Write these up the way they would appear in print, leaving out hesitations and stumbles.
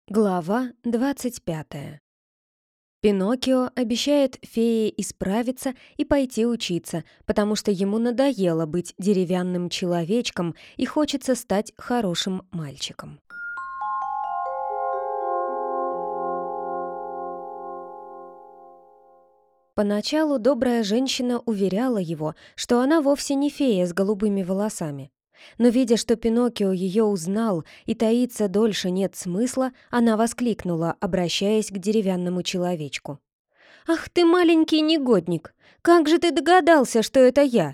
Глава 25. Пиноккио обещает фее исправиться и пойти учиться, потому что ему надоело быть деревянным человечком и хочется стать хорошим мальчиком. Поначалу добрая женщина уверяла его, что она вовсе не фея с голубыми волосами. Но видя, что Пиноккио ее узнал и таиться дольше нет смысла, она воскликнула, обращаясь к деревянному человечку. «Ах ты, маленький негодник! Как же ты догадался, что это я?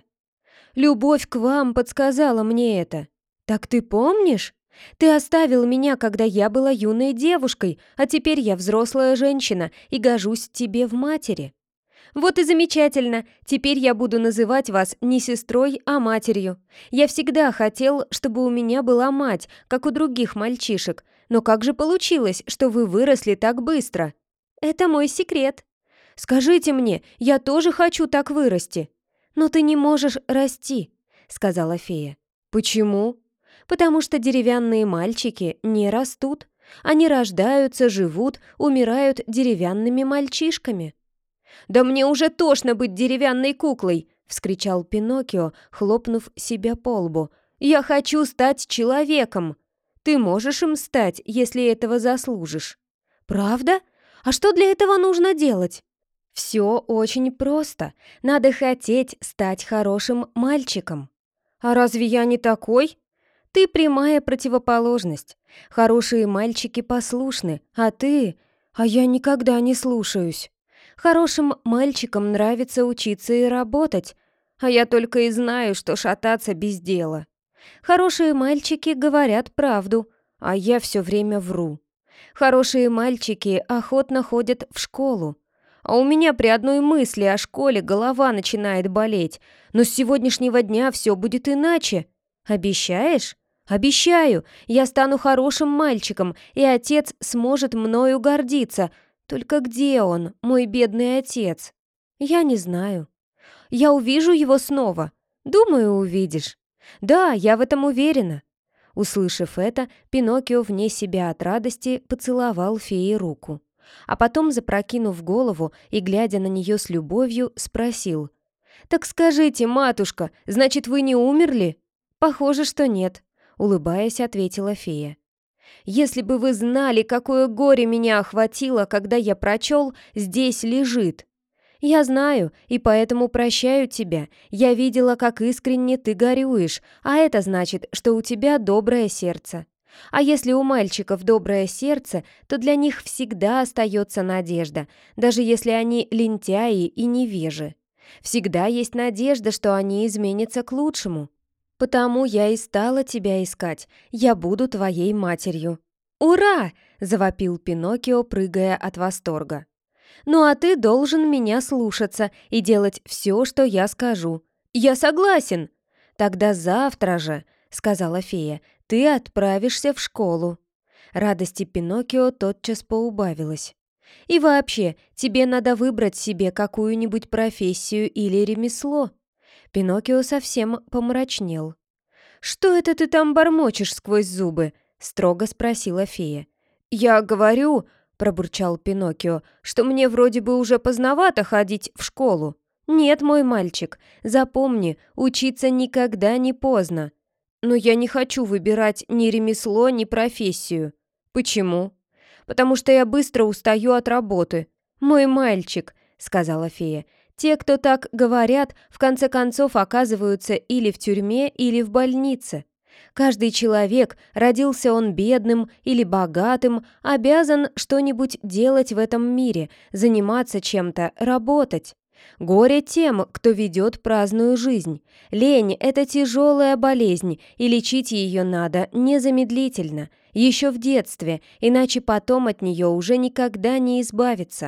Любовь к вам подсказала мне это. Так ты помнишь? Ты оставил меня, когда я была юной девушкой, а теперь я взрослая женщина и гожусь тебе в матери. Вот и замечательно, теперь я буду называть вас не сестрой, а матерью. Я всегда хотел, чтобы у меня была мать, как у других мальчишек. Но как же получилось, что вы выросли так быстро? Это мой секрет. Скажите мне, я тоже хочу так вырасти. Но ты не можешь расти, сказала фея. Почему? Потому что деревянные мальчики не растут. Они рождаются, живут, умирают деревянными мальчишками. «Да мне уже тошно быть деревянной куклой!» — вскричал Пиноккио, хлопнув себя по лбу. «Я хочу стать человеком! Ты можешь им стать, если этого заслужишь». «Правда? А что для этого нужно делать?» «Все очень просто. Надо хотеть стать хорошим мальчиком». «А разве я не такой?» «Ты прямая противоположность. Хорошие мальчики послушны, а ты...» «А я никогда не слушаюсь». Хорошим мальчикам нравится учиться и работать, а я только и знаю, что шататься без дела. Хорошие мальчики говорят правду, а я все время вру. Хорошие мальчики охотно ходят в школу, а у меня при одной мысли о школе голова начинает болеть, но с сегодняшнего дня все будет иначе. Обещаешь? Обещаю, я стану хорошим мальчиком, и отец сможет мною гордиться. Только где он, мой бедный отец? Я не знаю. Я увижу его снова. Думаю, увидишь. Да, я в этом уверена. Услышав это, Пиноккио вне себя от радости поцеловал фее руку. А потом, запрокинув голову и глядя на нее с любовью, спросил. «Так скажите, матушка, значит, вы не умерли?» «Похоже, что нет», — улыбаясь, ответила фея. «Если бы вы знали, какое горе меня охватило, когда я прочел «Здесь лежит». Я знаю, и поэтому прощаю тебя. Я видела, как искренне ты горюешь, а это значит, что у тебя доброе сердце. А если у мальчиков доброе сердце, то для них всегда остается надежда, даже если они лентяи и невежи. Всегда есть надежда, что они изменятся к лучшему. Потому я и стала тебя искать. Я буду твоей матерью». «Ура!» — завопил Пиноккио, прыгая от восторга. «Ну а ты должен меня слушаться и делать все, что я скажу». «Я согласен!» «Тогда завтра же», — сказала фея, — «ты отправишься в школу». Радости Пиноккио тотчас поубавилось. «И вообще, тебе надо выбрать себе какую-нибудь профессию или ремесло». Пиноккио совсем помрачнел. «Что это ты там бормочешь сквозь зубы?» — строго спросила фея. «Я говорю», — пробурчал Пиноккио, «что мне вроде бы уже поздновато ходить в школу». «Нет, мой мальчик, запомни, учиться никогда не поздно». «Но я не хочу выбирать ни ремесло, ни профессию». «Почему?» «Потому что я быстро устаю от работы». «Мой мальчик», — сказала фея, «те, кто так говорят, в конце концов оказываются или в тюрьме, или в больнице. Каждый человек, родился он бедным или богатым, обязан что-нибудь делать в этом мире, заниматься чем-то, работать. Горе тем, кто ведет праздную жизнь. Лень – это тяжелая болезнь, и лечить ее надо незамедлительно, еще в детстве, иначе потом от нее уже никогда не избавиться».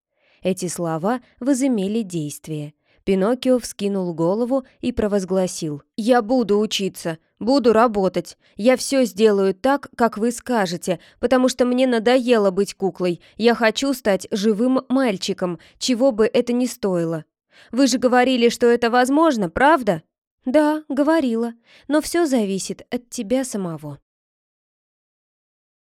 Эти слова возымели действие. Пиноккио вскинул голову и провозгласил: «Я буду учиться, буду работать. Я все сделаю так, как вы скажете, потому что мне надоело быть куклой. Я хочу стать живым мальчиком, чего бы это ни стоило. Вы же говорили, что это возможно, правда?» «Да, говорила, но все зависит от тебя самого».